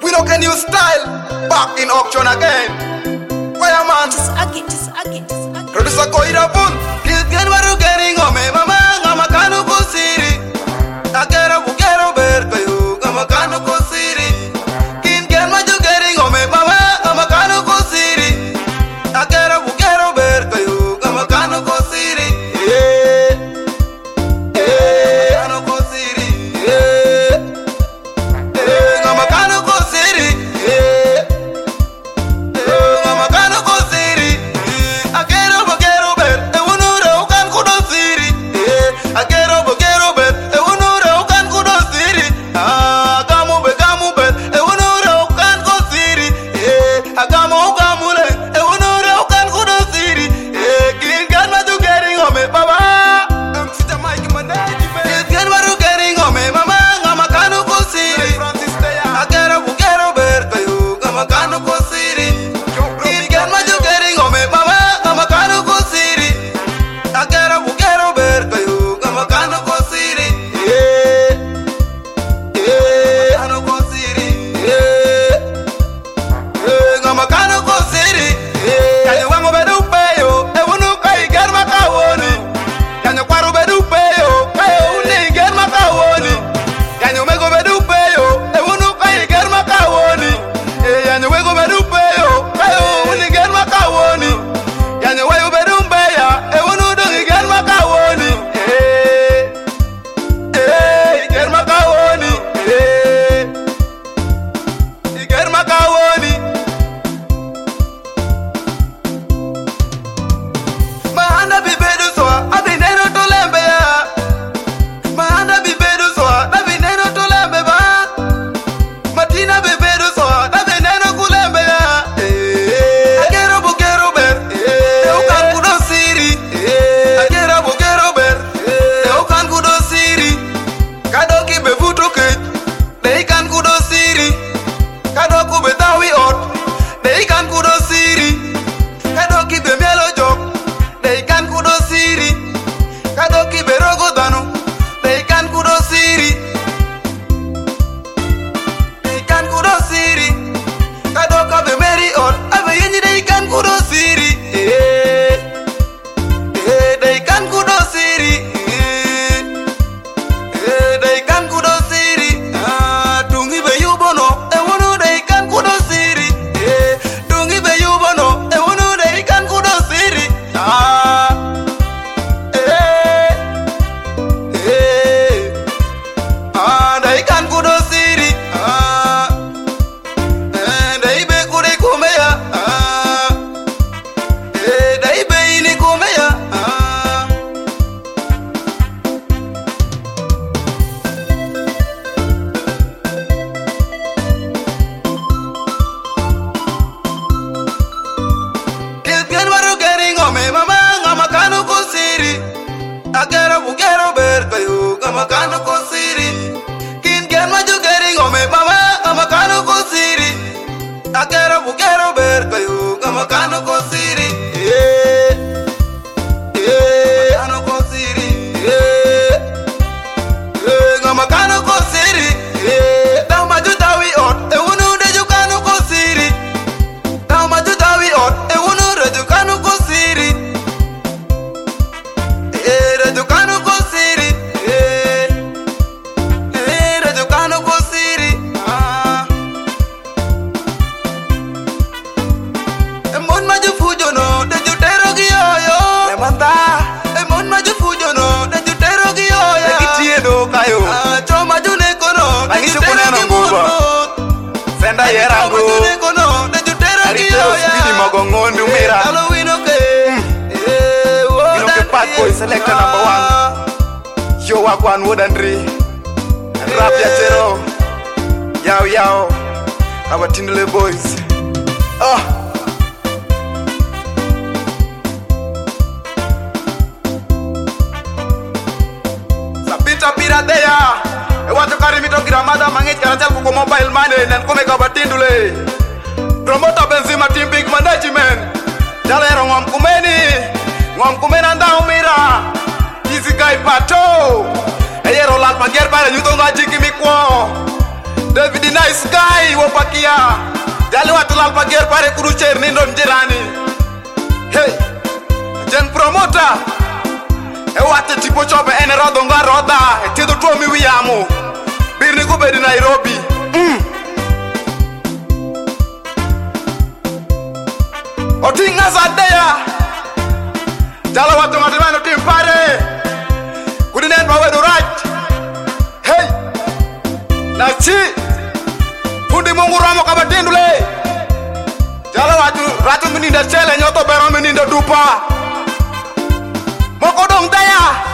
We no can use style. Back in auction again. Why man? Just again. Producer Koira Bun. Get what you getting on me, mama. I'm a cano go city. I get a bugero bear for you. I'm a cano go city. Can't get what you getting on me, mama. I'm a cano go city. I get a bugero bear for you. I'm a cano go city. Cano go city. I'm a cano go city. I'm a cano go city. I get a bugero bear. I want to know can go to city. I get a bugero bear. I want to know can go to city. Ah, gamu be. I want to know can go city. I gamu le. I want to know can go to city. Get what you getting on me, baba. I'm sit the mic in my neck. Get what you getting on me, mama. I'm a cano go city. I get a bugero bear. I'm a cano go city. Get what you getting on me, mama. I'm a cano go city. I get a bugero bear. I'm a cano go city. Cano go city. I'm a cano go city. Can you wango bedu peyo? E wunu kai get makawoni. Can you kwaru bedu peyo? Kayo uni get makawoni. Can you mego bedu peyo? E wunu kai get makawoni. Can you wego bedu peyo? Kayo uni get makawoni. Can you wego bedu peya? E wunu dongi get makawoni. Get makawoni. Get makawoni. Mahanda bibedu soa, abinero to lembe ya. Mahanda bibedu soa, abinero to lembe ba. Matina bibedu soa, abinero kulembe ya. Agero bugero ber, ukan kudo siri. Agero bugero ber, ukan kudo siri. Kadoki bevuto ke, de ikan kudo siri. Kadoku betawi ot, de ikan kudo siri. Kadoki be mielo jok, de ikan kudo siri. Kadoki be rogo dano, de ikan kudo siri. De ikan kudo siri. Kadoka be meri ot, abe yenyi de ikan kudo siri. De ikan kudo siri. De ikan kudo siri. Dungi be yubono, e wonu de ikan kudo siri. Dungi be yubono, e wonu de ikan kudo siri. De ikan kudo siri. De ibe kude kumeya. De ibe ini kumeya. Get what you getting on me, mama. I'm a cano go city. I get a bugero bear, I'm a cano go city. Can't get what you getting on me, mama. I'm a cano go city. I get a bugero bear, I'm a cano go city. Cano go city. I'm a cano go city. Down my jutawi on, e wunu de you cano go city. Down my jutawi on, e wunu de you cano go city. De you cano go city. De you cano go city. E mon ma ju fujo no, de you tero gi yo. E manda. E mon ma ju fujo no, de you tero gi yo. E kitie do kayo. Cho ma ju ne kono, de you tero gi mo. Senda yerango. De you tero gi yo. Speedy mogo ngondu mira. Halloween okay. You know the bad boy selector #1. Yo Wagwan Woodandri. Rap ya chero. Yao. Our Tindle boys. Sapita pirateya. E watu karimi to gramada mangit karachal kuko mobile money nan kume kabatindule. Promoter Benzema team big management. Jalero ngom kumeni anda umira. Easy guy pato. Eyero lat pager bare nyuto ngaji kimi kwa. David nice guy wopakia jali watu lal pager pare kurucher ni ndom jirani. Hey jen promoter e wate tipo chobe ene rodo nga roda e tedo to mi wiyamu birni ko be di Nairobi. Otinga zadeya jala watu ngadimano tim pare kudinen bawe do raj. Hey nachi fundi mungu ramo kabatindule jala watu ratu mininda chele nyoto bero mininda dupa moko dong daya